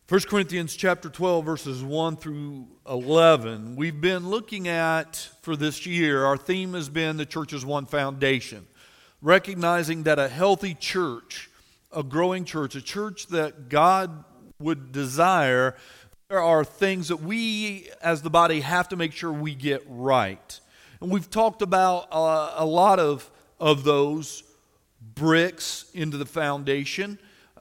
1 Corinthians chapter 12, verses 1 through 11. We've been looking at, for this year, our theme has been the church's one foundation. Recognizing that a healthy church, a growing church, a church that God would desire, there are things that we as the body have to make sure we get right. And we've talked about a lot of those bricks into the foundation.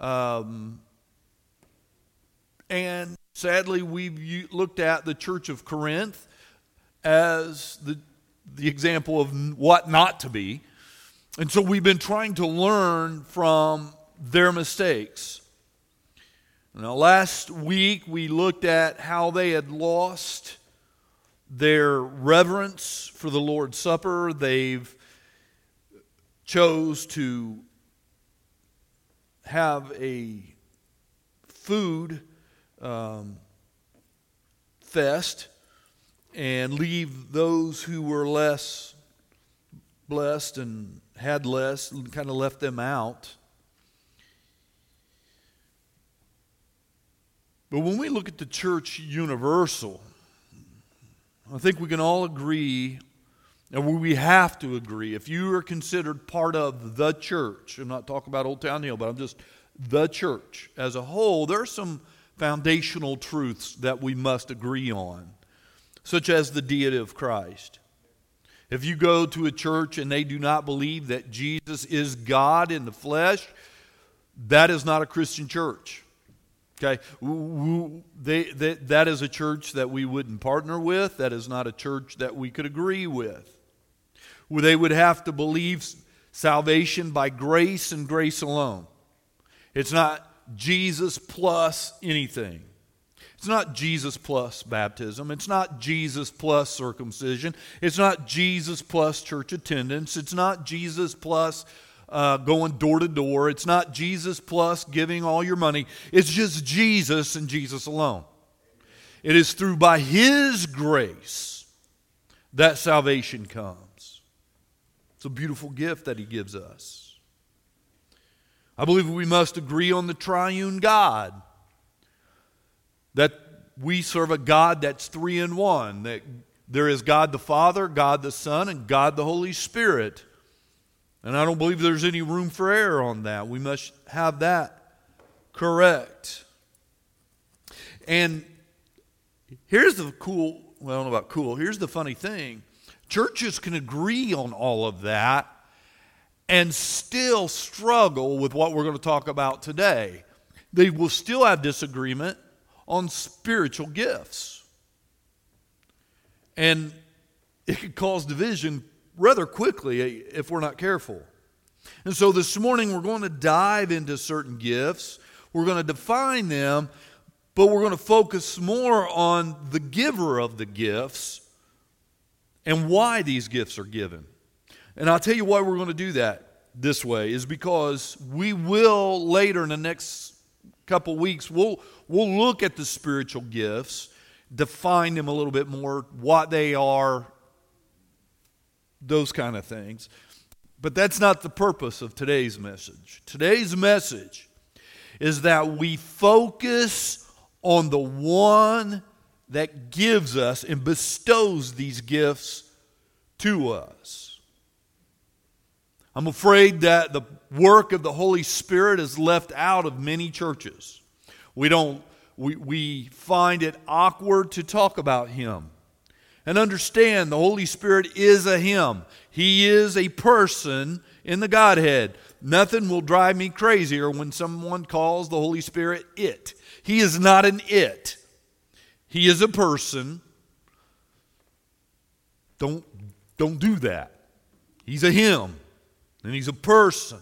And sadly, we've looked at the church of Corinth as the example of what not to be. And so we've been trying to learn from their mistakes. Now, last week we looked at how they had lost their reverence for the Lord's Supper. They've chose to have a food fest and leave those who were less blessed and had less, and kind of left them out. But when we look at the church universal, I think we can all agree, and we have to agree, if you are considered part of the church, I'm not talking about Old Town Hill, but I'm just the church as a whole, there are some foundational truths that we must agree on, such as the deity of Christ. If you go to a church and they do not believe that Jesus is God in the flesh, that is not a Christian church. Okay, that is a church that we wouldn't partner with. That is not a church that we could agree with. They would have to believe salvation by grace and grace alone. It's not Jesus plus anything. It's not Jesus plus baptism. It's not Jesus plus circumcision. It's not Jesus plus church attendance. It's not Jesus plus going door to door. It's not Jesus plus giving all your money. It's just Jesus and Jesus alone. It is through by His grace that salvation comes. It's a beautiful gift that He gives us. I believe we must agree on the triune God. That we serve a God that's three in one. That there is God the Father, God the Son, and God the Holy Spirit. And I don't believe there's any room for error on that. We must have that correct. And here's the cool, well, I don't know about cool, here's the funny thing. Churches can agree on all of that and still struggle with what we're going to talk about today. They will still have disagreement on spiritual gifts. And it could cause division rather quickly if we're not careful. And so this morning we're going to dive into certain gifts. We're going to define them, but we're going to focus more on the giver of the gifts and why these gifts are given. And I'll tell you why we're going to do that this way is because we will later in the next couple weeks, we'll look at the spiritual gifts, define them a little bit more, what they are, those kind of things. But that's not the purpose of today's message. Today's message is that we focus on the one that gives us and bestows these gifts to us. I'm afraid that the work of the Holy Spirit is left out of many churches. We find it awkward to talk about Him. And understand the Holy Spirit is a Him. He is a person in the Godhead. Nothing will drive me crazier when someone calls the Holy Spirit it. He is not an it. He is a person. Don't do that. He's a Him. And He's a person.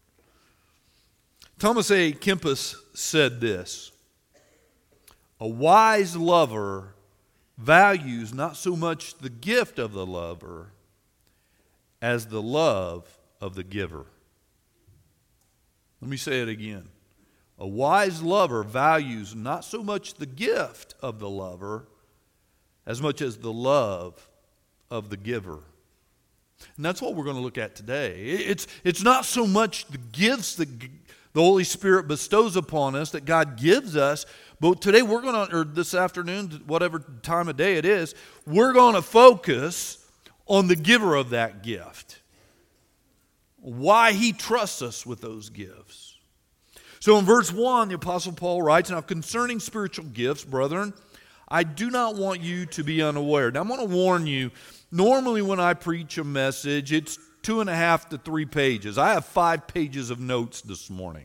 Thomas A. Kempis said this: a wise lover values not so much the gift of the lover as the love of the giver. Let me say it again. A wise lover values not so much the gift of the lover as much as the love of the giver. And that's what we're going to look at today. It's not so much the gifts the Holy Spirit bestows upon us, that God gives us. But today we're going to, or this afternoon, whatever time of day it is, we're going to focus on the giver of that gift. Why he trusts us with those gifts. So in verse 1, the Apostle Paul writes, "Now concerning spiritual gifts, brethren, I do not want you to be unaware." Now I'm going to warn you, normally when I preach a message, it's 2.5 to 3 pages. I have 5 pages of notes this morning.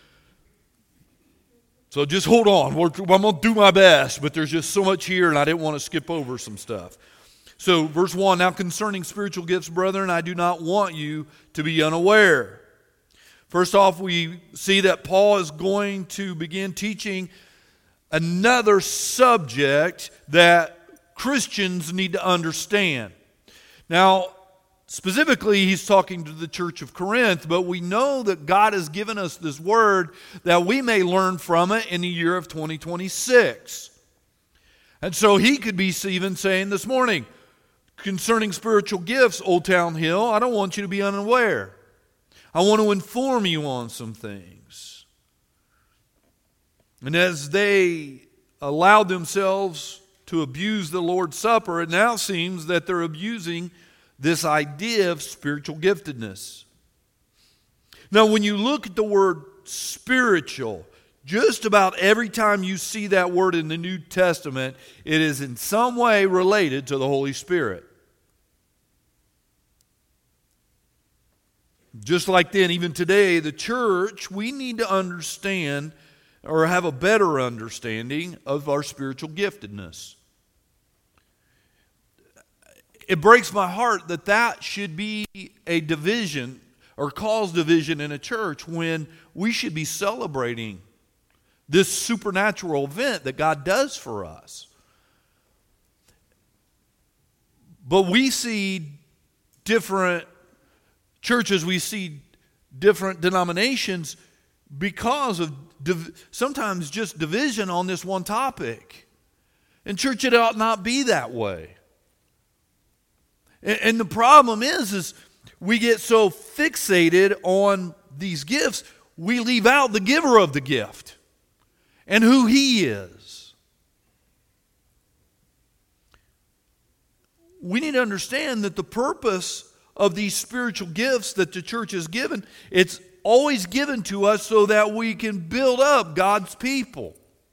So just hold on. I'm going to do my best, but there's just so much here, and I didn't want to skip over some stuff. So verse 1, "Now concerning spiritual gifts, brethren, I do not want you to be unaware." First off, we see that Paul is going to begin teaching another subject that Christians need to understand. Now, specifically, he's talking to the church of Corinth, but we know that God has given us this word that we may learn from it in the year of 2026. And so he could be even saying this morning, concerning spiritual gifts, Old Town Hill, I don't want you to be unaware. I want to inform you on some things. And as they allowed themselves to abuse the Lord's Supper, it now seems that they're abusing this idea of spiritual giftedness. Now, when you look at the word spiritual, just about every time you see that word in the New Testament, it is in some way related to the Holy Spirit. Just like then, even today, the church, we need to understand or have a better understanding of our spiritual giftedness. It breaks my heart that that should be a division or cause division in a church when we should be celebrating this supernatural event that God does for us. But we see different churches, we see different denominations because of sometimes just division on this one topic. In church, it ought not be that way. And the problem is we get so fixated on these gifts, we leave out the giver of the gift and who he is. We need to understand that the purpose of these spiritual gifts that the church has given, it's always given to us so that we can build up God's people.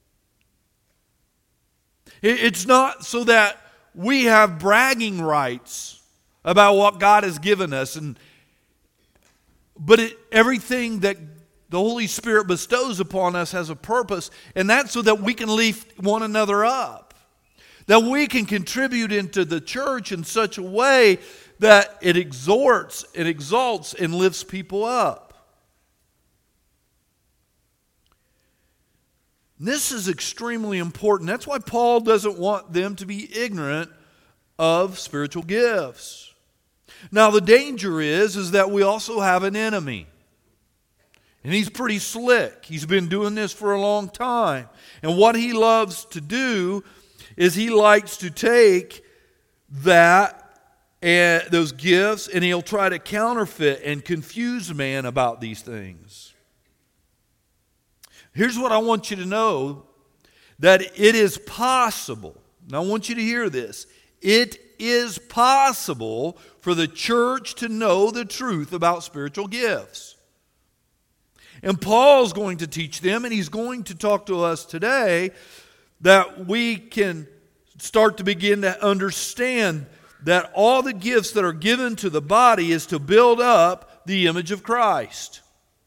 It's not so that we have bragging rights about what God has given us, but everything that the Holy Spirit bestows upon us has a purpose, and that's so that we can lift one another up, that we can contribute into the church in such a way that it exhorts, it exalts, and lifts people up. This is extremely important. That's why Paul doesn't want them to be ignorant of spiritual gifts. Now, the danger is that we also have an enemy. And he's pretty slick. He's been doing this for a long time. And what he loves to do is he likes to take that and those gifts, and he'll try to counterfeit and confuse man about these things. Here's what I want you to know, that it is possible. Now I want you to hear this. It is possible for the church to know the truth about spiritual gifts. And Paul's going to teach them, and he's going to talk to us today that we can start to begin to understand that all the gifts that are given to the body is to build up the image of Christ.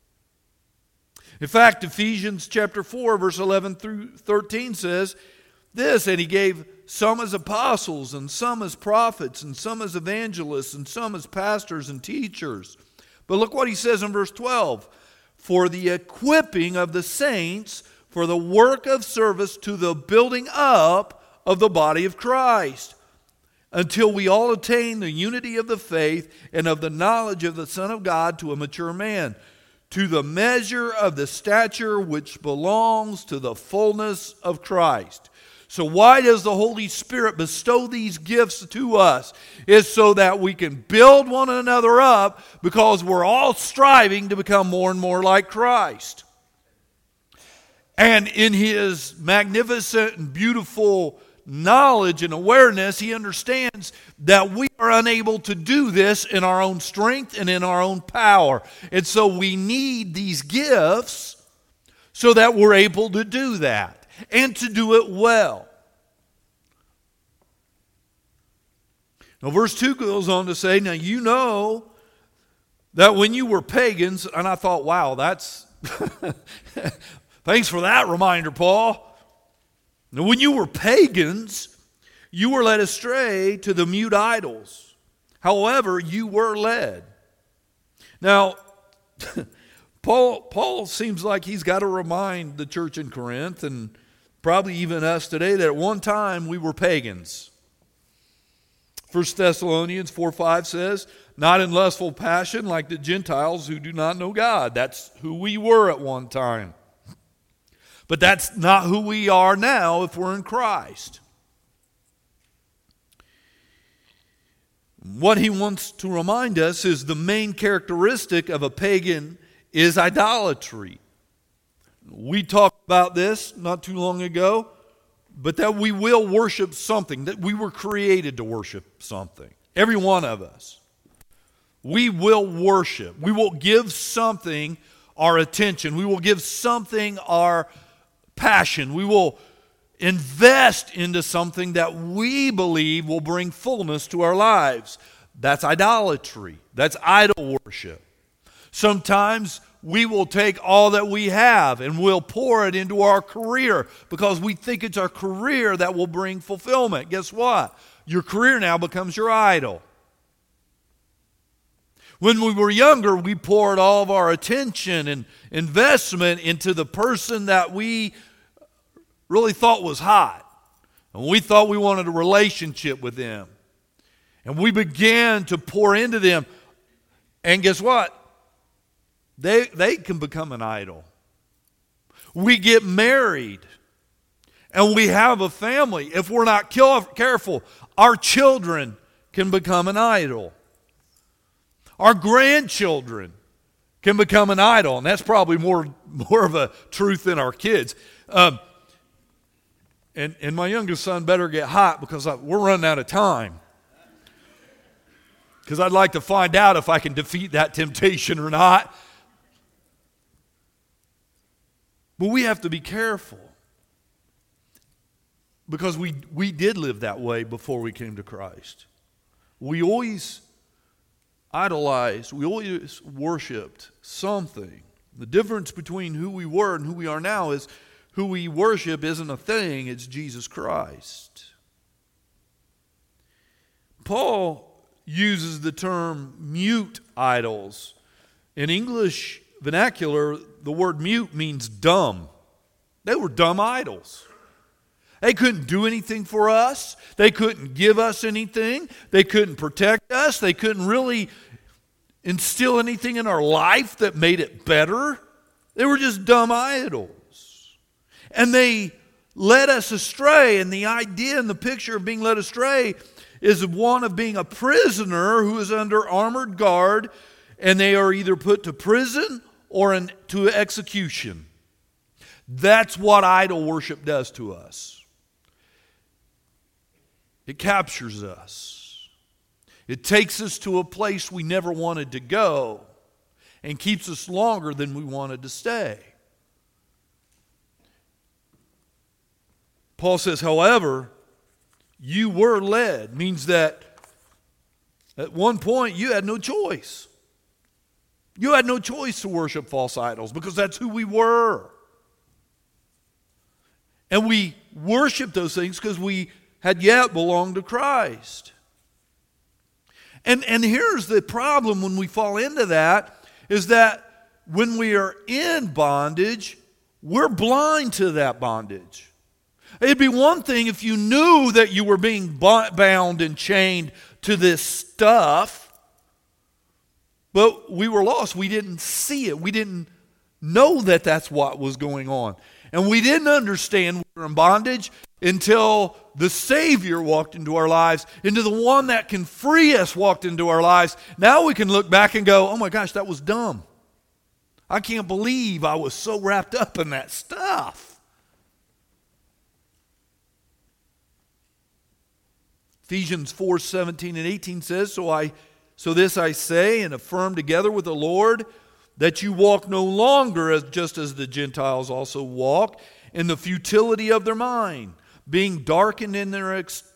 In fact, Ephesians chapter 4, verse 11 through 13 says this, "And he gave some as apostles, and some as prophets, and some as evangelists, and some as pastors and teachers." But look what he says in verse 12, "For the equipping of the saints, for the work of service to the building up of the body of Christ, until we all attain the unity of the faith and of the knowledge of the Son of God, to a mature man, to the measure of the stature which belongs to the fullness of Christ, So why does the Holy Spirit bestow these gifts to us? It's so that we can build one another up, because we're all striving to become more and more like Christ. And in His magnificent and beautiful knowledge and awareness, He understands that we are unable to do this in our own strength and in our own power. And so we need these gifts so that we're able to do that and to do it well. Now verse 2 goes on to say, now you know that when you were pagans, and I thought, wow, that's, thanks for that reminder, Paul. Now when you were pagans, you were led astray to the mute idols. However, you were led. Now, Paul seems like he's got to remind the church in Corinth, and probably even us today, that at one time we were pagans. 1 Thessalonians 4:5 says, not in lustful passion like the Gentiles who do not know God. That's who we were at one time. But that's not who we are now if we're in Christ. What he wants to remind us is the main characteristic of a pagan is idolatry. We talked about this not too long ago, but that we will worship something, that we were created to worship something. Every one of us. We will worship. We will give something our attention. We will give something our passion. We will invest into something that we believe will bring fullness to our lives. That's idolatry. That's idol worship. Sometimes we will take all that we have and we'll pour it into our career because we think it's our career that will bring fulfillment. Guess what? Your career now becomes your idol. When we were younger, we poured all of our attention and investment into the person that we really thought was hot. And we thought we wanted a relationship with them. And we began to pour into them. And guess what? They can become an idol. We get married and we have a family. If we're not careful, our children can become an idol. Our grandchildren can become an idol. And that's probably more of a truth than our kids. And my youngest son better get hot because we're running out of time. Because I'd like to find out if I can defeat that temptation or not. But we have to be careful. Because we did live that way before we came to Christ. We always idolized, we always worshiped something. The difference between who we were and who we are now is who we worship isn't a thing, it's Jesus Christ. Paul uses the term mute idols. In English vernacular, the word mute means dumb. They were dumb idols. They couldn't do anything for us. They couldn't give us anything. They couldn't protect us. They couldn't really instill anything in our life that made it better. They were just dumb idols. And they led us astray. And the idea and the picture of being led astray is one of being a prisoner who is under armored guard, and they are either put to prison or to execution. That's what idol worship does to us. It captures us. It takes us to a place we never wanted to go and keeps us longer than we wanted to stay. Paul says, however, you were led. Means that at one point you had no choice. You had no choice to worship false idols because that's who we were. And we worshiped those things because we had yet belonged to Christ. And here's the problem when we fall into that, is that when we are in bondage, we're blind to that bondage. It'd be one thing if you knew that you were being bound and chained to this stuff, but we were lost. We didn't see it. We didn't know that that's what was going on. And we didn't understand we were in bondage, until the Savior walked into our lives, into the one that can free us walked into our lives. Now we can look back and go, oh my gosh, that was dumb. I can't believe I was so wrapped up in that stuff. Ephesians 4:17 and 18 says, So this I say and affirm together with the Lord, that you walk no longer just as the Gentiles also walk, in the futility of their mind, being darkened in their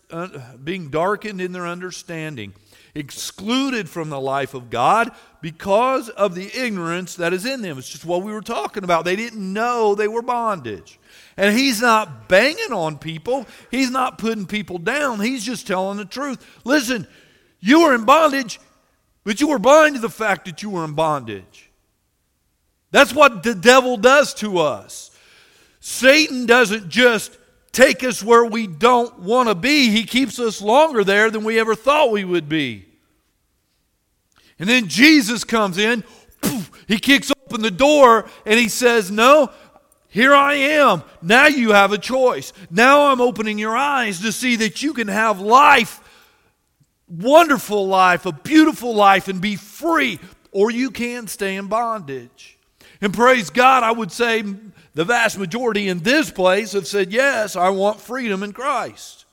understanding, excluded from the life of God because of the ignorance that is in them. It's just what we were talking about. They didn't know they were bondage. And he's not banging on people. He's not putting people down. He's just telling the truth. Listen, you were in bondage, but you were blind to the fact that you were in bondage. That's what the devil does to us. Satan doesn't just take us where we don't want to be. He keeps us longer there than we ever thought we would be. And then Jesus comes in, poof, he kicks open the door, and he says, no, here I am. Now you have a choice. Now I'm opening your eyes to see that you can have life, wonderful life, a beautiful life, and be free, or you can stay in bondage. And praise God, I would say the vast majority in this place have said, yes, I want freedom in Christ.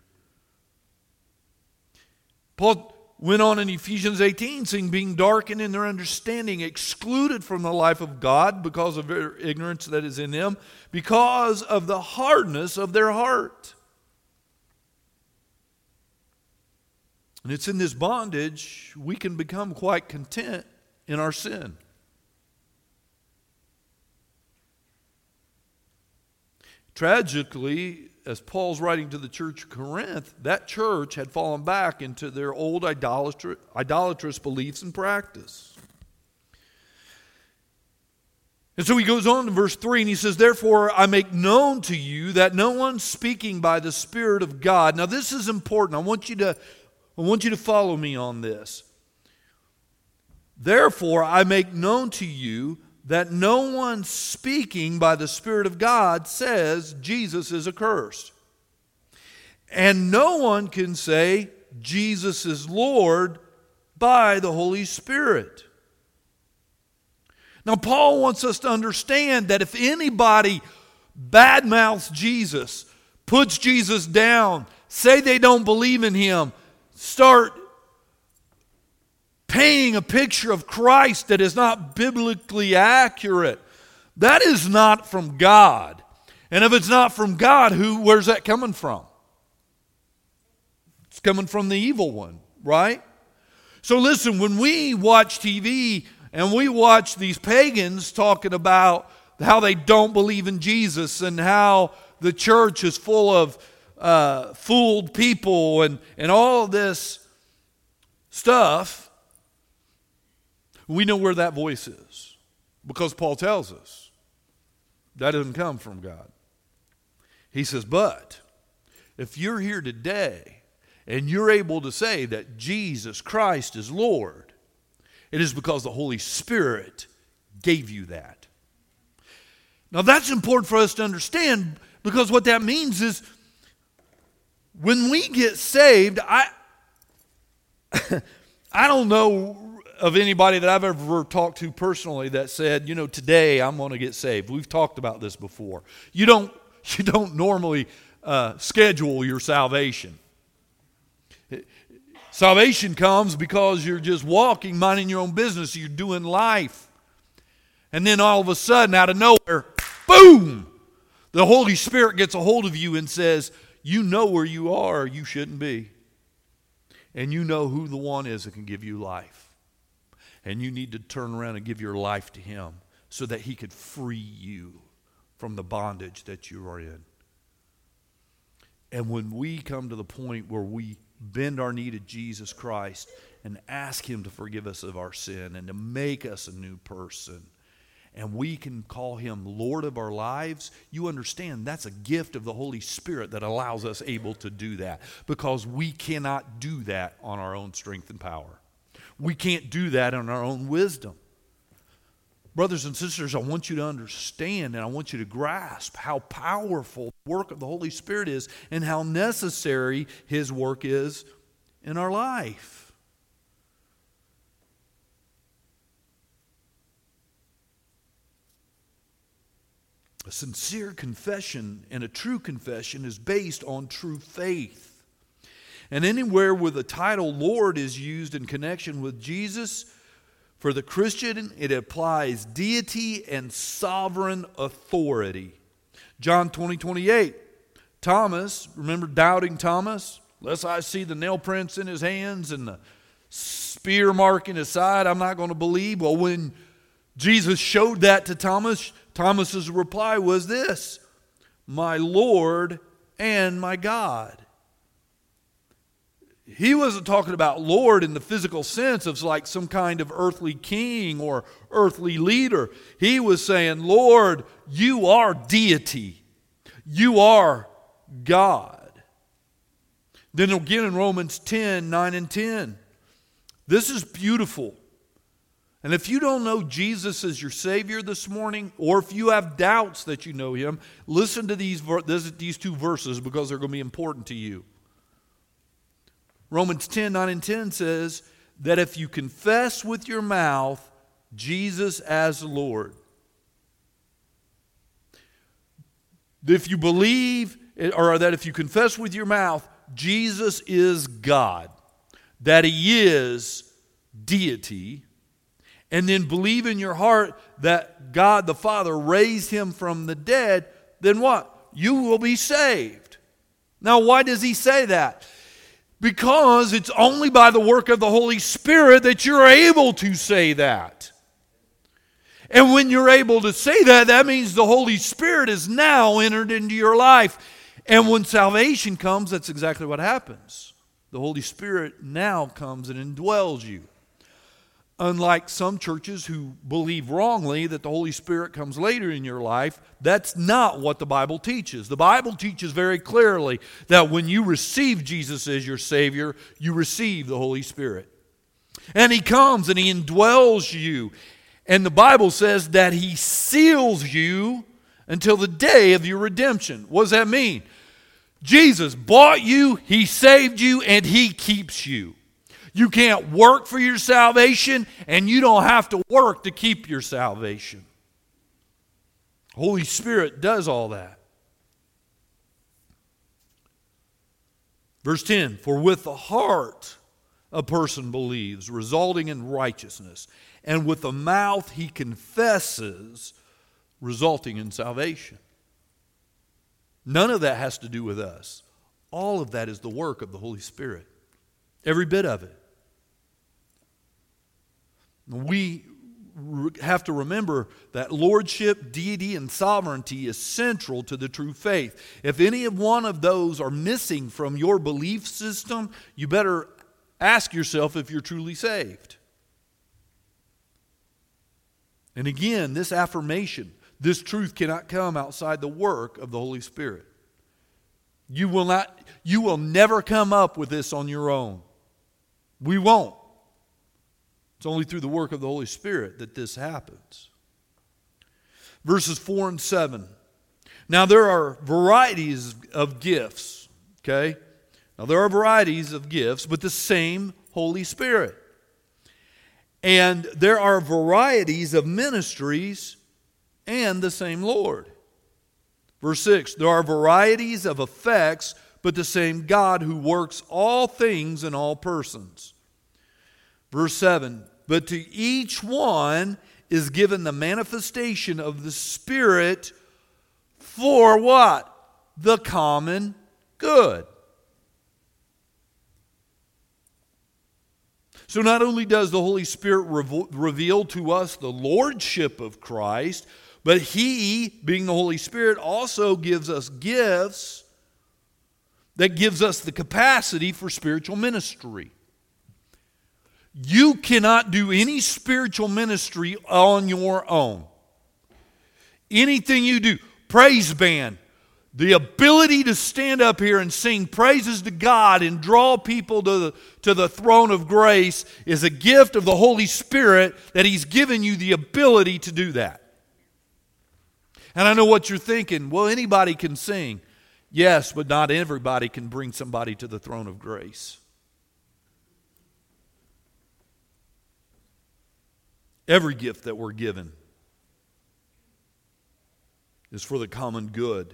Paul went on in Ephesians 18 saying, being darkened in their understanding, excluded from the life of God because of their ignorance that is in them, because of the hardness of their heart. And it's in this bondage we can become quite content in our sin. Tragically, as Paul's writing to the church of Corinth, that church had fallen back into their old idolatrous beliefs and practice. And so he goes on to verse 3 and he says, therefore I make known to you that no one speaking by the Spirit of God. Now this is important. I want you to follow me on this. Therefore I make known to you that no one speaking by the Spirit of God says Jesus is accursed. And no one can say Jesus is Lord by the Holy Spirit. Now Paul wants us to understand that if anybody badmouths Jesus, puts Jesus down, say they don't believe in him, start painting a picture of Christ that is not biblically accurate, that is not from God. And if it's not from God, where's that coming from? It's coming from the evil one, right? So listen, when we watch TV and we watch these pagans talking about how they don't believe in Jesus and how the church is full of fooled people and all this stuff, we know where that voice is, because Paul tells us that doesn't come from God. He says, but if you're here today and you're able to say that Jesus Christ is Lord, it is because the Holy Spirit gave you that. Now that's important for us to understand, because what that means is when we get saved, I don't know of anybody that I've ever talked to personally that said, today I'm going to get saved. We've talked about this before. You don't normally schedule your salvation. Salvation comes because you're just walking, minding your own business. You're doing life. And then all of a sudden, out of nowhere, boom, the Holy Spirit gets a hold of you and says, you know where you are, you shouldn't be. And you know who the one is that can give you life. And you need to turn around and give your life to him so that he could free you from the bondage that you are in. And when we come to the point where we bend our knee to Jesus Christ and ask him to forgive us of our sin and to make us a new person, and we can call him Lord of our lives, you understand that's a gift of the Holy Spirit that allows us able to do that, because we cannot do that on our own strength and power. We can't do that on our own wisdom. Brothers and sisters, I want you to understand and I want you to grasp how powerful the work of the Holy Spirit is and how necessary His work is in our life. A sincere confession and a true confession is based on true faith. And anywhere where the title Lord is used in connection with Jesus, for the Christian, it applies deity and sovereign authority. John 20:28. Thomas, remember doubting Thomas? Unless I see the nail prints in his hands and the spear mark in his side, I'm not going to believe. Well, when Jesus showed that to Thomas, Thomas's reply was this: my Lord and my God. He wasn't talking about Lord in the physical sense of like some kind of earthly king or earthly leader. He was saying, Lord, you are deity. You are God. Then again in Romans 10:9 and 10. This is beautiful. And if you don't know Jesus as your Savior this morning, or if you have doubts that you know Him, listen to these two verses because they're going to be important to you. Romans 10:9 and 10 says that if you confess with your mouth Jesus as Lord, if you believe, or that if you confess with your mouth Jesus is God, that He is deity, and then believe in your heart that God the Father raised Him from the dead, then what? You will be saved. Now, why does He say that? Because it's only by the work of the Holy Spirit that you're able to say that. And when you're able to say that, that means the Holy Spirit is now entered into your life. And when salvation comes, that's exactly what happens. The Holy Spirit now comes and indwells you. Unlike some churches who believe wrongly that the Holy Spirit comes later in your life, that's not what the Bible teaches. The Bible teaches very clearly that when you receive Jesus as your Savior, you receive the Holy Spirit. And He comes and He indwells you. And the Bible says that He seals you until the day of your redemption. What does that mean? Jesus bought you, He saved you, and He keeps you. You can't work for your salvation, and you don't have to work to keep your salvation. Holy Spirit does all that. Verse 10, for with the heart a person believes, resulting in righteousness, and with the mouth he confesses, resulting in salvation. None of that has to do with us. All of that is the work of the Holy Spirit. Every bit of it. We have to remember that lordship, deity, and sovereignty is central to the true faith. If any of one of those are missing from your belief system, you better ask yourself if you're truly saved. And again, this affirmation, this truth cannot come outside the work of the Holy Spirit. You will never come up with this on your own. We won't. It's only through the work of the Holy Spirit that this happens. Verses 4 and 7. Now there are varieties of gifts, okay? Now there are varieties of gifts, but the same Holy Spirit. And there are varieties of ministries and the same Lord. Verse 6, there are varieties of effects, but the same God who works all things in all persons. Verse 7, but to each one is given the manifestation of the Spirit for what? The common good. So not only does the Holy Spirit reveal to us the lordship of Christ, but He, being the Holy Spirit, also gives us gifts that gives us the capacity for spiritual ministry. You cannot do any spiritual ministry on your own. Anything you do, praise band, The ability to stand up here and sing praises to God and draw people to the throne of grace is a gift of the Holy Spirit that He's given you the ability to do that. And I know what you're thinking. Well, anybody can sing. Yes, but not everybody can bring somebody to the throne of grace. Every gift that we're given is for the common good.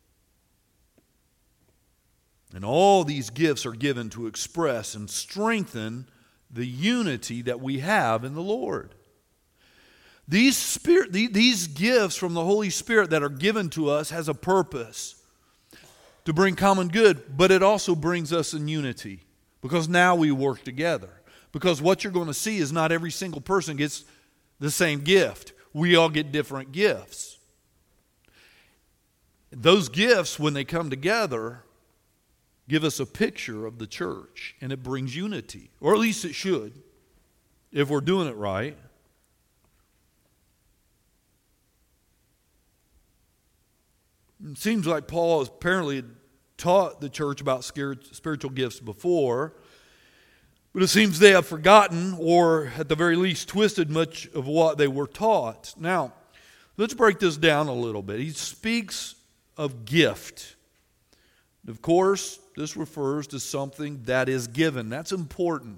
And all these gifts are given to express and strengthen the unity that we have in the Lord. These gifts from the Holy Spirit that are given to us has a purpose to bring common good, but it also brings us in unity because now we work together. Because what you're going to see is not every single person gets the same gift. We all get different gifts. Those gifts, when they come together, give us a picture of the church, and it brings unity. Or at least it should, if we're doing it right. It seems like Paul has apparently taught the church about spiritual gifts before, but it seems they have forgotten, or at the very least twisted much of what they were taught. Now, let's break this down a little bit. He speaks of gift. Of course, this refers to something that is given. That's important.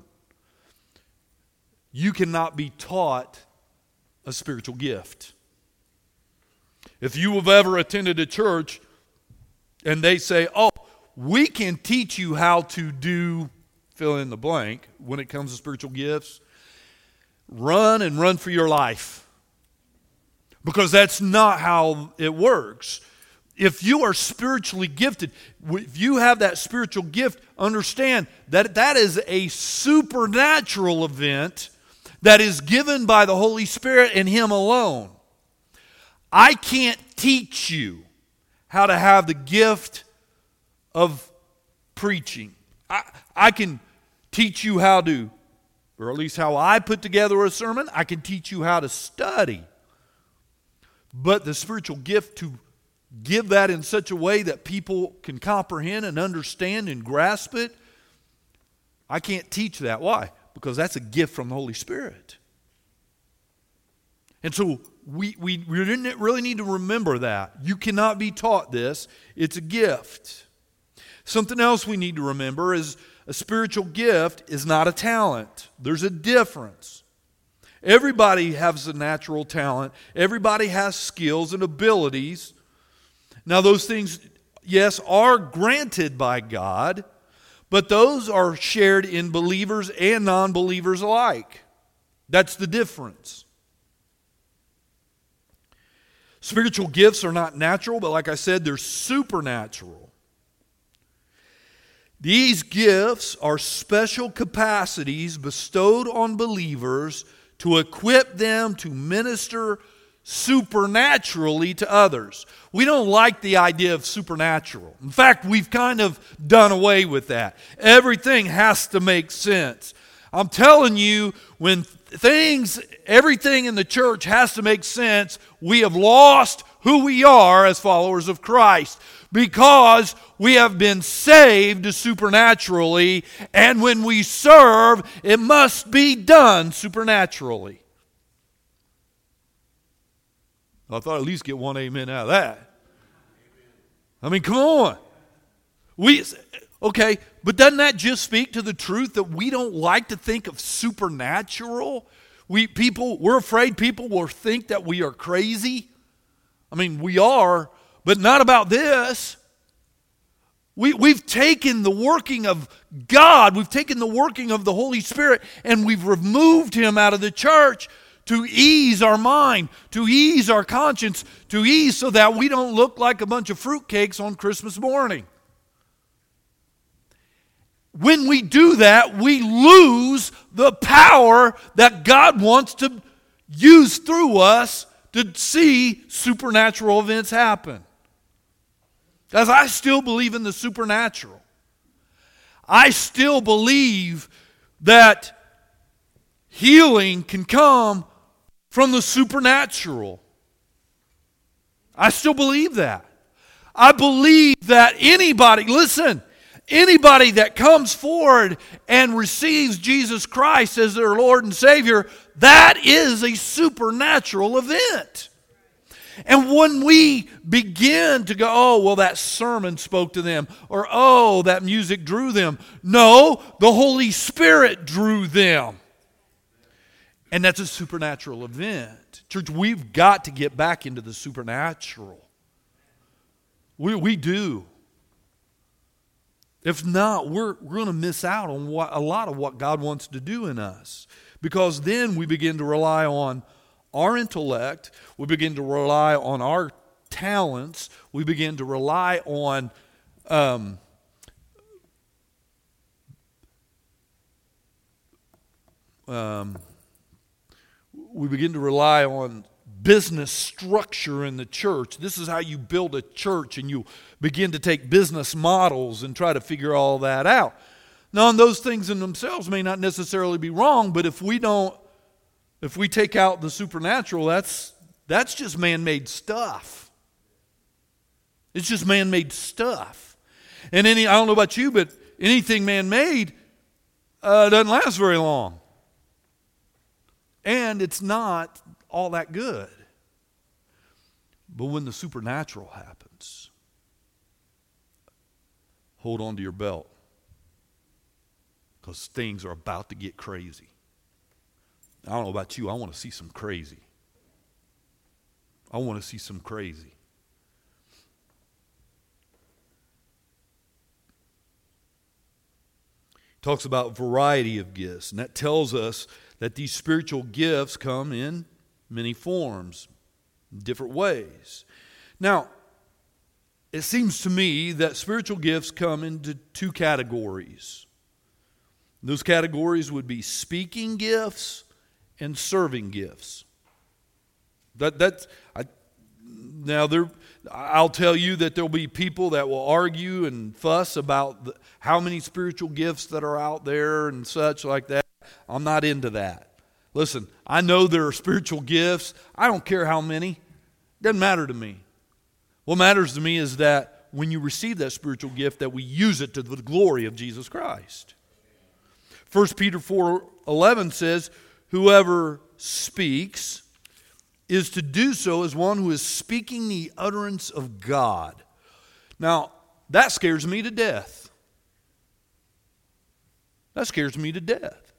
You cannot be taught a spiritual gift. If you have ever attended a church and they say, oh, we can teach you how to do fill in the blank when it comes to spiritual gifts, run for your life. Because that's not how it works. If you are spiritually gifted, if you have that spiritual gift, understand that that is a supernatural event that is given by the Holy Spirit and Him alone. I can't teach you how to have the gift of preaching. I can teach you how to, or at least how I put together a sermon. I can teach you how to study. But the spiritual gift to give that in such a way that people can comprehend and understand and grasp it, I can't teach that. Why? Because that's a gift from the Holy Spirit. And so we really need to remember that. You cannot be taught this. It's a gift. Something else we need to remember is a spiritual gift is not a talent. There's a difference. Everybody has a natural talent. Everybody has skills and abilities. Now those things, yes, are granted by God, but those are shared in believers and non-believers alike. That's the difference. Spiritual gifts are not natural, but like I said, they're supernatural. These gifts are special capacities bestowed on believers to equip them to minister supernaturally to others. We don't like the idea of supernatural. In fact, we've kind of done away with that. Everything has to make sense. I'm telling you, when everything in the church has to make sense, we have lost who we are as followers of Christ, because we have been saved supernaturally, and when we serve, it must be done supernaturally. I thought I'd at least get one amen out of that. I mean, come on. Okay, but doesn't that just speak to the truth that we don't like to think of supernatural? We're afraid people will think that we are crazy. I mean, we are, but not about this. We've taken the working of God, we've taken the working of the Holy Spirit, and we've removed Him out of the church to ease our mind, to ease our conscience, to ease so that we don't look like a bunch of fruitcakes on Christmas morning. When we do that, we lose the power that God wants to use through us to see supernatural events happen. Because I still believe in the supernatural. I still believe that healing can come from the supernatural. I still believe that. I believe that anybody that comes forward and receives Jesus Christ as their Lord and Savior, that is a supernatural event. And when we begin to go, oh, well, that sermon spoke to them, or oh, that music drew them. No, the Holy Spirit drew them. And that's a supernatural event. Church, we've got to get back into the supernatural. We do. If not, we're going to miss out on a lot of what God wants to do in us. Because then we begin to rely on our intellect, we begin to rely on our talents, we begin to rely on business structure in the church. This is how you build a church, and you begin to take business models and try to figure all that out. Now, and those things in themselves may not necessarily be wrong, but if we take out the supernatural, that's just man-made stuff. It's just man-made stuff. And I don't know about you, but anything man-made doesn't last very long. And it's not all that good. But when the supernatural happens, hold on to your belt, because things are about to get crazy. I don't know about you, I want to see some crazy. I want to see some crazy. Talks about variety of gifts, and that tells us that these spiritual gifts come in many forms, different ways. Now, it seems to me that spiritual gifts come into two categories. Those categories would be speaking gifts and serving gifts. I'll tell you that there'll be people that will argue and fuss about how many spiritual gifts that are out there and such like that. I'm not into that. Listen, I know there are spiritual gifts. I don't care how many. Doesn't matter to me. What matters to me is that when you receive that spiritual gift, that we use it to the glory of Jesus Christ. 1 Peter 4:11 says, whoever speaks is to do so as one who is speaking the utterance of God. Now, that scares me to death. That scares me to death.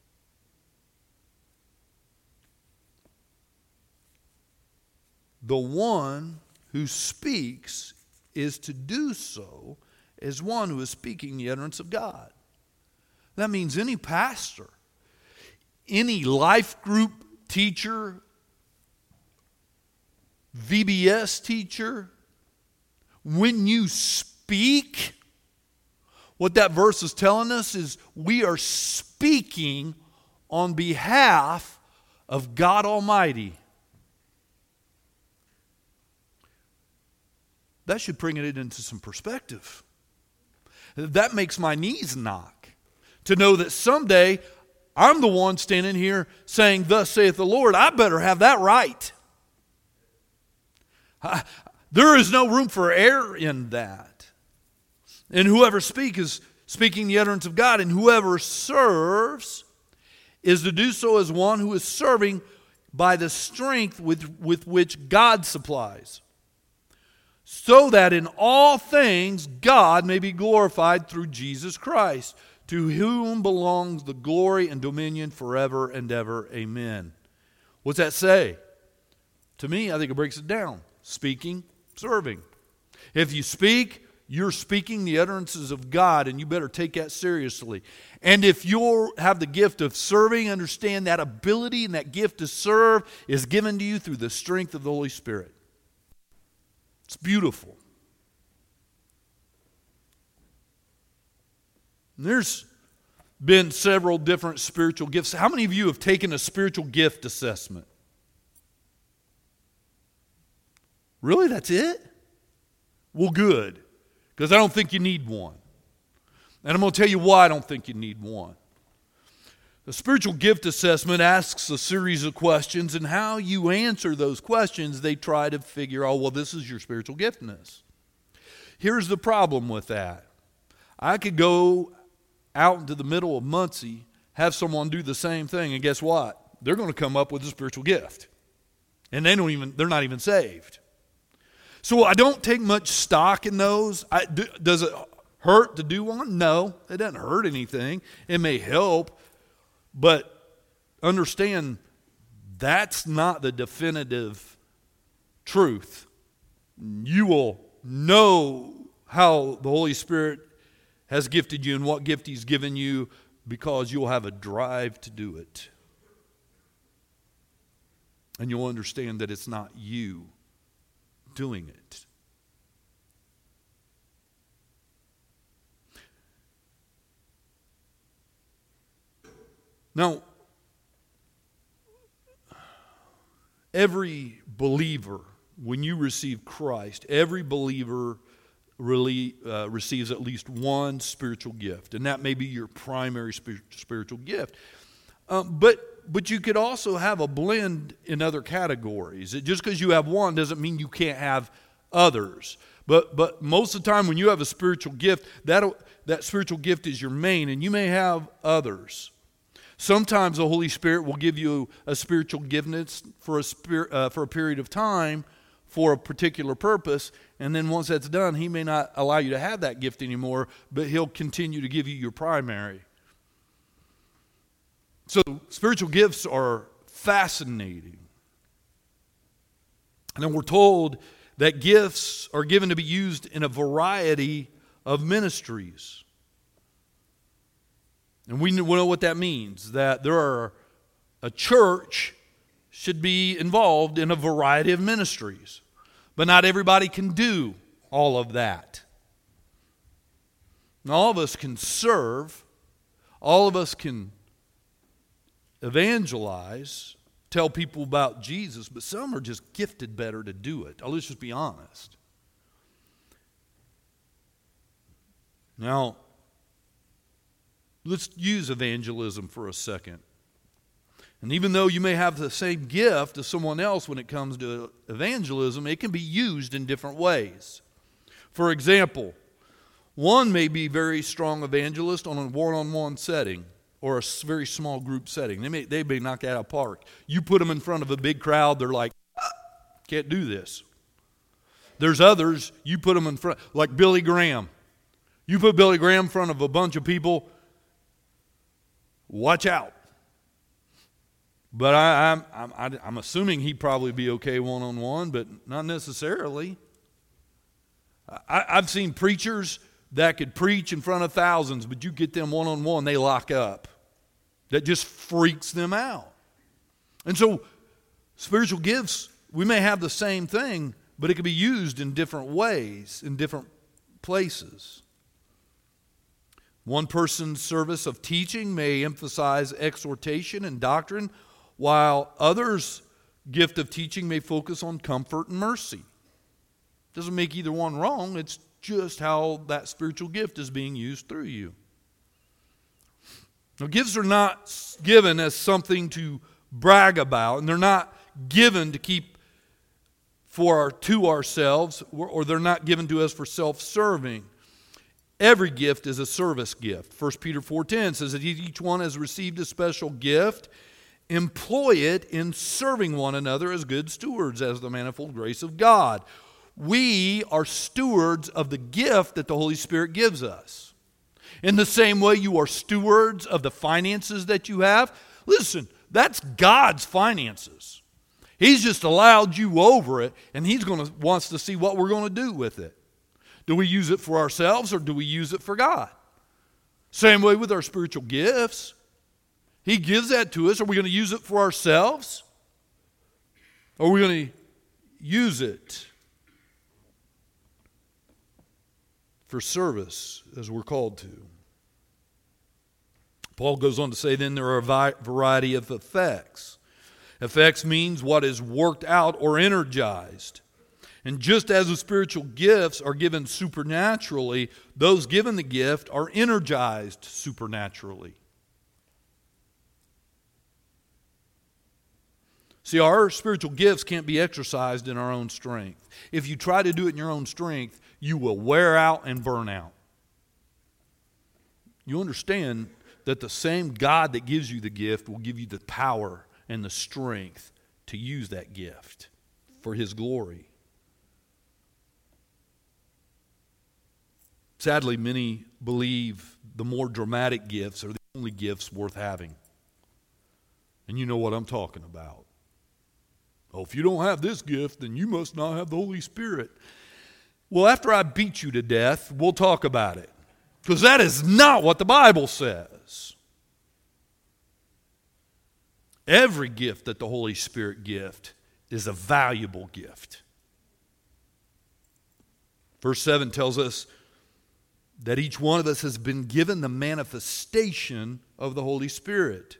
The one who speaks is to do so as one who is speaking the utterance of God. That means any pastor, any life group teacher, VBS teacher, when you speak, what that verse is telling us is we are speaking on behalf of God Almighty. That should bring it into some perspective. That makes my knees knock. To know that someday I'm the one standing here saying, thus saith the Lord, I better have that right. There is no room for error in that. And whoever speaks is speaking the utterance of God, and whoever serves is to do so as one who is serving by the strength with which God supplies, so that in all things God may be glorified through Jesus Christ, to whom belongs the glory and dominion forever and ever. Amen. What's that say? To me, I think it breaks it down. Speaking, serving. If you speak, you're speaking the utterances of God, and you better take that seriously. And if you have the gift of serving, understand that ability and that gift to serve is given to you through the strength of the Holy Spirit. It's beautiful. And there's been several different spiritual gifts. How many of you have taken a spiritual gift assessment? Really, that's it? Well, good. Because I don't think you need one. And I'm going to tell you why I don't think you need one. The spiritual gift assessment asks a series of questions, and how you answer those questions, they try to figure out, well, this is your spiritual giftedness. here's the problem with that. I could go out into the middle of Muncie, have someone do the same thing, and guess what? They're going to come up with a spiritual gift. And they're not even saved. So I don't take much stock in those. Does it hurt to do one? No, it doesn't hurt anything. It may help, but understand that's not the definitive truth. You will know how the Holy Spirit has gifted you and what gift He's given you because you'll have a drive to do it. And you'll understand that it's not you doing it. Now, every believer, when you receive Christ, every believer really receives at least one spiritual gift, and that may be your primary spiritual gift. But you could also have a blend in other categories. Just because you have one doesn't mean you can't have others. But most of the time when you have a spiritual gift, that spiritual gift is your main, and you may have others. Sometimes the Holy Spirit will give you a spiritual giftedness for a period of time for a particular purpose, and then once that's done, He may not allow you to have that gift anymore, but He'll continue to give you your primary. So spiritual gifts are fascinating. And then we're told that gifts are given to be used in a variety of ministries. And we know what that means, that a church should be involved in a variety of ministries. But not everybody can do all of that. And all of us can serve. All of us can evangelize, tell people about Jesus, but some are just gifted better to do it. Let's just be honest. Now, let's use evangelism for a second. And even though you may have the same gift as someone else when it comes to evangelism, it can be used in different ways. For example, one may be a very strong evangelist on a one-on-one setting or a very small group setting. They may knock that out of the park. You put them in front of a big crowd, they're like, can't do this. There's others, you put them in front, like Billy Graham. You put Billy Graham in front of a bunch of people, watch out. But I'm assuming he'd probably be okay one-on-one, but not necessarily. I've seen preachers that could preach in front of thousands, but you get them one-on-one, they lock up. That just freaks them out. And so spiritual gifts, we may have the same thing, but it can be used in different ways, in different places. One person's service of teaching may emphasize exhortation and doctrine, while others' gift of teaching may focus on comfort and mercy. Doesn't make either one wrong. It's just how that spiritual gift is being used through you. Now, gifts are not given as something to brag about, and they're not given to keep to ourselves, or they're not given to us for self-serving. Every gift is a service gift. 1 Peter 4:10 says that each one has received a special gift. Employ it in serving one another as good stewards, as the manifold grace of God. We are stewards of the gift that the Holy Spirit gives us. In the same way you are stewards of the finances that you have. Listen, that's God's finances. He's just allowed you over it, and He wants to see what we're going to do with it. Do we use it for ourselves, or do we use it for God? Same way with our spiritual gifts. He gives that to us. Are we going to use it for ourselves? Or are we going to use it for service as we're called to? Paul goes on to say, then there are a variety of effects. Effects means what is worked out or energized. And just as the spiritual gifts are given supernaturally, those given the gift are energized supernaturally. See, our spiritual gifts can't be exercised in our own strength. If you try to do it in your own strength, you will wear out and burn out. You understand that the same God that gives you the gift will give you the power and the strength to use that gift for His glory. Sadly, many believe the more dramatic gifts are the only gifts worth having. And you know what I'm talking about. Oh, if you don't have this gift, then you must not have the Holy Spirit. Well, after I beat you to death, we'll talk about it. Because that is not what the Bible says. Every gift that the Holy Spirit gives is a valuable gift. Verse 7 tells us that each one of us has been given the manifestation of the Holy Spirit.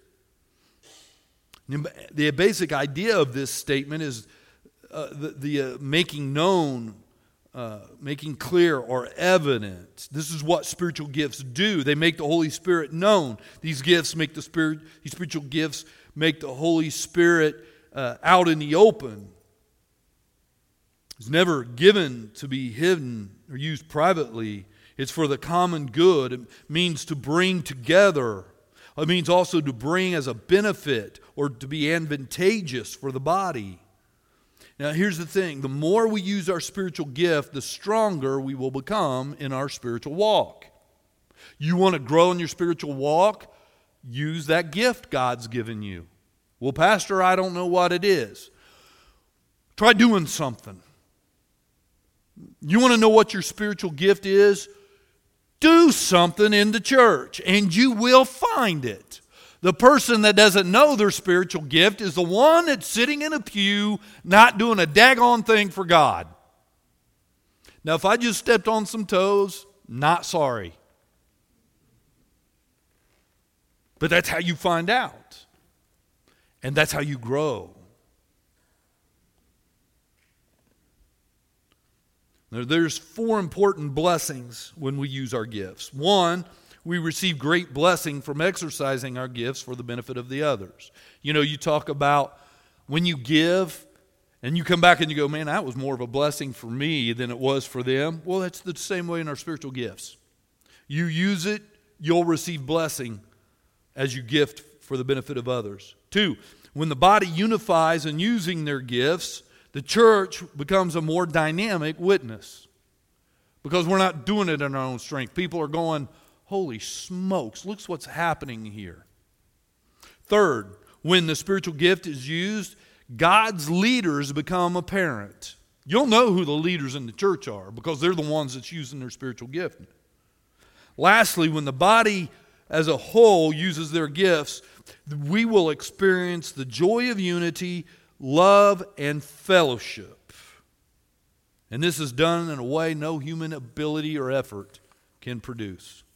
The basic idea of this statement is the making known, making clear or evident. This is what spiritual gifts do. They make the Holy Spirit known. These spiritual gifts make the Holy Spirit out in the open. It's never given to be hidden or used privately. It's for the common good. It means to bring together. It means also to bring as a benefit or to be advantageous for the body. Now, here's the thing. The more we use our spiritual gift, the stronger we will become in our spiritual walk. You want to grow in your spiritual walk? Use that gift God's given you. Well, Pastor, I don't know what it is. Try doing something. You want to know what your spiritual gift is? Do something in the church, and you will find it. The person that doesn't know their spiritual gift is the one that's sitting in a pew, not doing a daggone thing for God. Now, if I just stepped on some toes, not sorry. But that's how you find out. And that's how you grow. There's 4 important blessings when we use our gifts. 1, we receive great blessing from exercising our gifts for the benefit of the others. You know, you talk about when you give and you come back and you go, man, that was more of a blessing for me than it was for them. Well, that's the same way in our spiritual gifts. You use it, you'll receive blessing as you gift for the benefit of others. 2, when the body unifies in using their gifts, the church becomes a more dynamic witness because we're not doing it in our own strength. People are going, holy smokes, look what's happening here. 3rd, when the spiritual gift is used, God's leaders become apparent. You'll know who the leaders in the church are because they're the ones that's using their spiritual gift. Lastly, when the body as a whole uses their gifts, we will experience the joy of unity, love, and fellowship. And this is done in a way no human ability or effort can produce.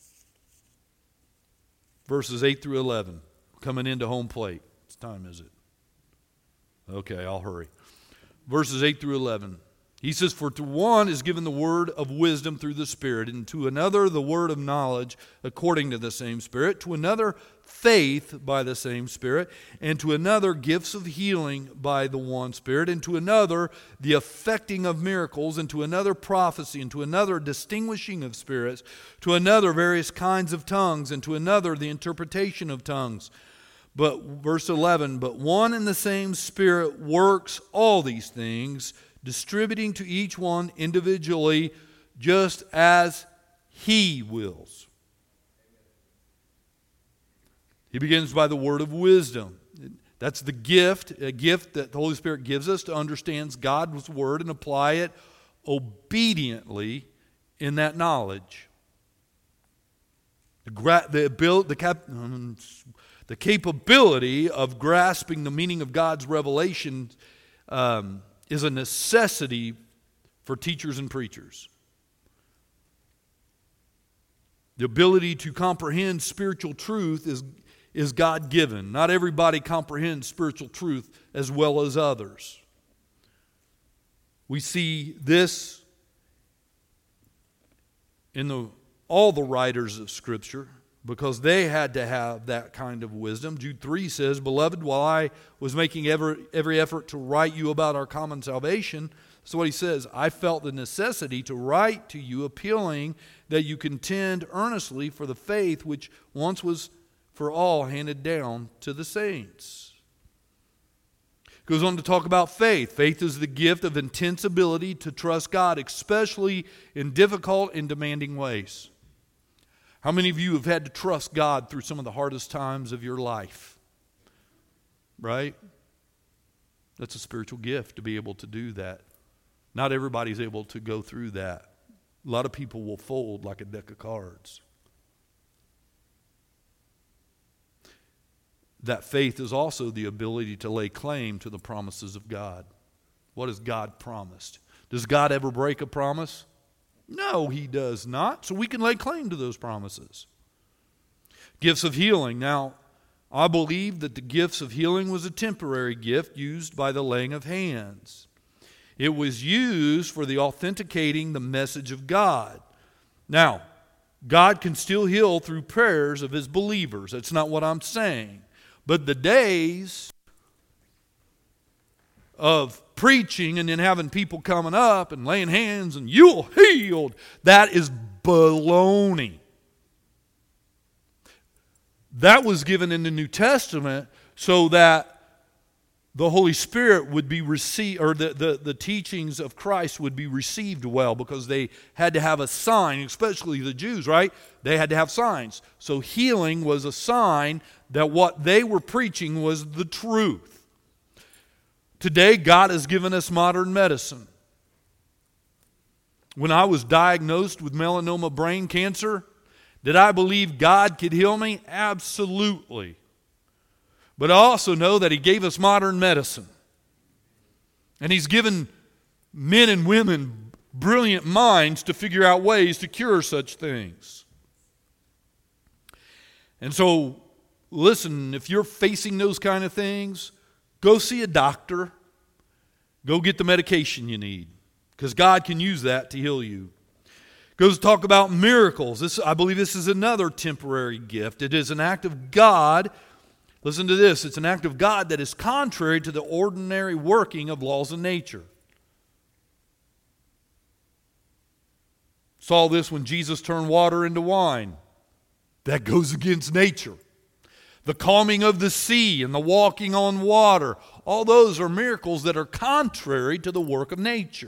Verses 8 through 11, coming into home plate. What time is it? Okay, I'll hurry. Verses 8 through 11. He says, for to one is given the word of wisdom through the Spirit, and to another the word of knowledge according to the same Spirit, to another faith by the same Spirit, and to another gifts of healing by the one Spirit, and to another the effecting of miracles, and to another prophecy, and to another distinguishing of spirits, to another various kinds of tongues, and to another the interpretation of tongues. But, verse 11, but one and the same Spirit works all these things, distributing to each one individually just as He wills. He begins by the word of wisdom. That's the gift, a gift that the Holy Spirit gives us to understand God's word and apply it obediently in that knowledge. The capability of grasping the meaning of God's revelation is a necessity for teachers and preachers. The ability to comprehend spiritual truth is God-given. Not everybody comprehends spiritual truth as well as others. We see this in all the writers of Scripture. because they had to have that kind of wisdom. Jude 3 says, "Beloved, while I was making every effort to write you about our common salvation," that's what he says, "I felt the necessity to write to you, appealing that you contend earnestly for the faith which once was for all handed down to the saints." Goes on to talk about faith. Faith is the gift of intense ability to trust God, especially in difficult and demanding ways. How many of you have had to trust God through some of the hardest times of your life? Right? That's a spiritual gift to be able to do that. Not everybody's able to go through that. A lot of people will fold like a deck of cards. That faith is also the ability to lay claim to the promises of God. What has God promised? Does God ever break a promise? No, He does not. So we can lay claim to those promises. Gifts of healing. Now, I believe that the gifts of healing was a temporary gift used by the laying of hands. It was used for the authenticating the message of God. Now, God can still heal through prayers of His believers. That's not what I'm saying. But the days of preaching and then having people coming up and laying hands and you'll healed, that is baloney. That was given in the New Testament so that the Holy Spirit would be received, or the teachings of Christ would be received well, because they had to have a sign, especially the Jews, right? They had to have signs. So healing was a sign that what they were preaching was the truth. Today, God has given us modern medicine. When I was diagnosed with melanoma brain cancer, did I believe God could heal me? Absolutely. But I also know that He gave us modern medicine. And He's given men and women brilliant minds to figure out ways to cure such things. And so, listen, if you're facing those kind of things, go see a doctor. Go get the medication you need, because God can use that to heal you. Goes to talk about miracles. I believe this is another temporary gift. It is an act of God. Listen to this. It's an act of God that is contrary to the ordinary working of laws of nature. Saw this when Jesus turned water into wine. That goes against nature. The calming of the sea and the walking on water. All those are miracles that are contrary to the work of nature.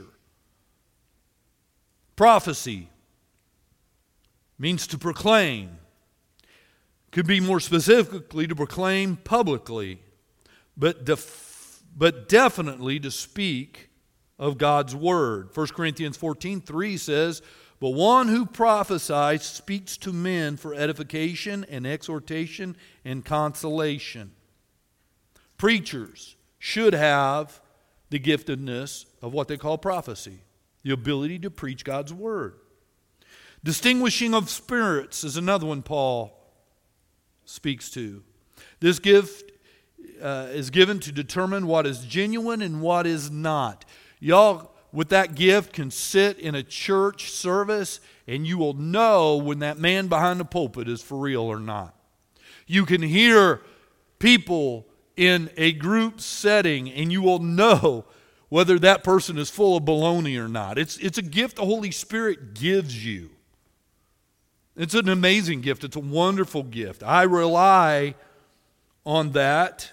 Prophecy means to proclaim. Could be more specifically to proclaim publicly, but definitely to speak of God's word. 1 Corinthians 14:3 says, "But one who prophesies speaks to men for edification and exhortation and consolation." Preachers should have the giftedness of what they call prophecy, the ability to preach God's word. Distinguishing of spirits is another one Paul speaks to. This gift is given to determine what is genuine and what is not. Y'all, with that gift, can sit in a church service and you will know when that man behind the pulpit is for real or not. You can hear people in a group setting and you will know whether that person is full of baloney or not. It's a gift the Holy Spirit gives you. It's an amazing gift. It's a wonderful gift. I rely on that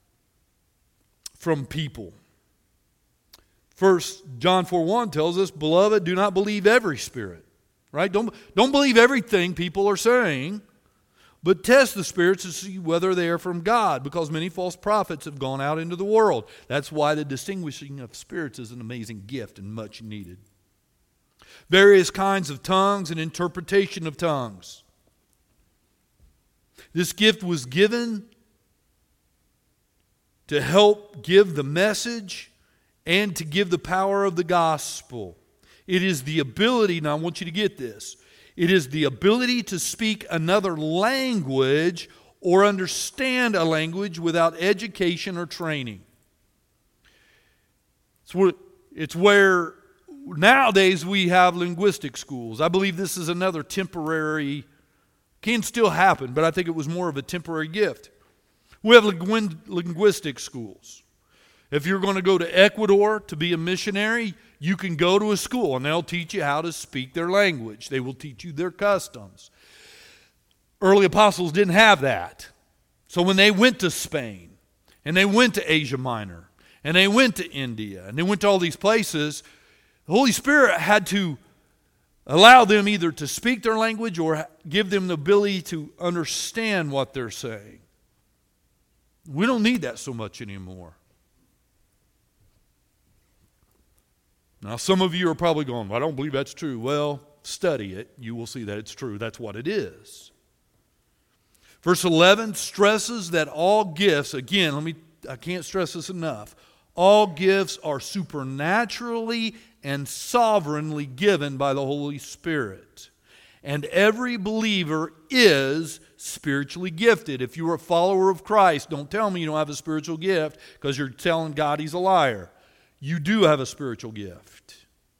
from people. First John 4:1 tells us, "Beloved, do not believe every spirit." Right? Don't believe everything people are saying, but test the spirits to see whether they are from God, because many false prophets have gone out into the world. That's why the distinguishing of spirits is an amazing gift and much needed. Various kinds of tongues and interpretation of tongues. This gift was given to help give the message and to give the power of the gospel. It is the ability, now I want you to get this, it is the ability to speak another language or understand a language without education or training. It's where nowadays we have linguistic schools. I believe this is another temporary Can still happen, but I think it was more of a temporary gift. We have linguistic schools. If you're going to go to Ecuador to be a missionary, you can go to a school and they'll teach you how to speak their language. They will teach you their customs. Early apostles didn't have that. So when they went to Spain, and they went to Asia Minor, and they went to India, and they went to all these places, the Holy Spirit had to allow them either to speak their language or give them the ability to understand what they're saying. We don't need that so much anymore. Now, some of you are probably going, well, I don't believe that's true. Well, study it. You will see that it's true. That's what it is. Verse 11 stresses that all gifts, again, I can't stress this enough, all gifts are supernaturally and sovereignly given by the Holy Spirit. And every believer is spiritually gifted. If you're a follower of Christ, don't tell me you don't have a spiritual gift because you're telling God He's a liar. You do have a spiritual gift.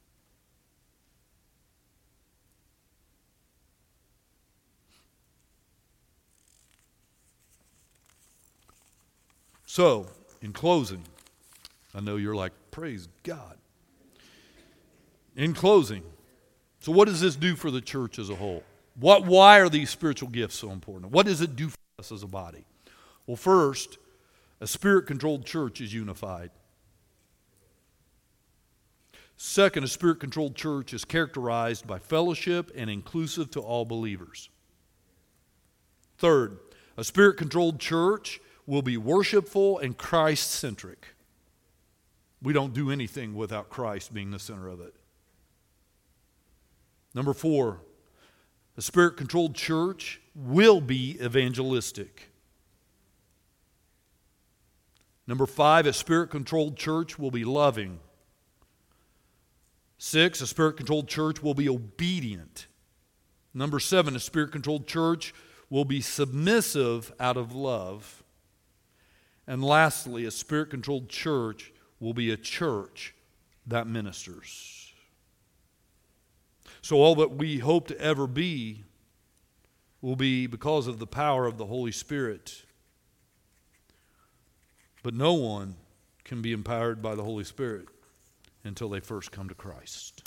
So, in closing, I know you're like, praise God. In closing, so what does this do for the church as a whole? Why are these spiritual gifts so important? What does it do for us as a body? Well, first, a spirit-controlled church is unified. Second, a spirit-controlled church is characterized by fellowship and inclusive to all believers. Third, a spirit-controlled church will be worshipful and Christ-centric. We don't do anything without Christ being the center of it. Number 4, a spirit-controlled church will be evangelistic. Number 5, a spirit-controlled church will be loving. 6, a spirit-controlled church will be obedient. Number 7, a spirit-controlled church will be submissive out of love. And lastly, a spirit-controlled church will be a church that ministers. So all that we hope to ever be will be because of the power of the Holy Spirit. But no one can be empowered by the Holy Spirit until they first come to Christ.